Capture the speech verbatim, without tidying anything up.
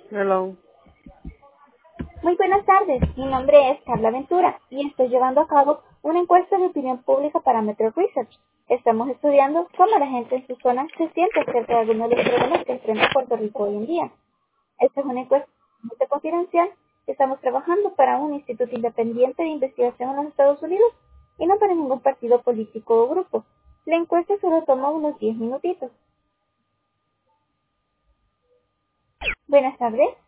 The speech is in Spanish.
Hello. Muy buenas tardes, mi nombre es Carla Ventura y estoy llevando a cabo una encuesta de opinión pública para Metro Research. Estamos estudiando cómo la gente en su zona se siente acerca de algunos de los problemas que enfrenta Puerto Rico hoy en día. Esta es una encuesta muy confidencial que estamos trabajando para un instituto independiente de investigación en los Estados Unidos y no para ningún partido político o grupo. La encuesta solo toma unos diez minutitos. Buenas tardes.